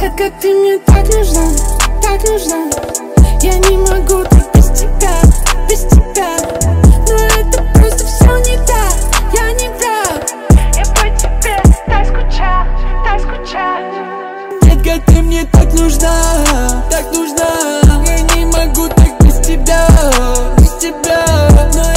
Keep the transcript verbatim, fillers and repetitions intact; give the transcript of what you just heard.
Детка, ты мне так нужна, так нужна. Я не могу так без тебя, без тебя. Но это просто все не так, я не прав. Я по тебе так скучаю, так скучаю. Детка, ты мне так нужна, так нужна. Я не могу так без тебя, без тебя. Но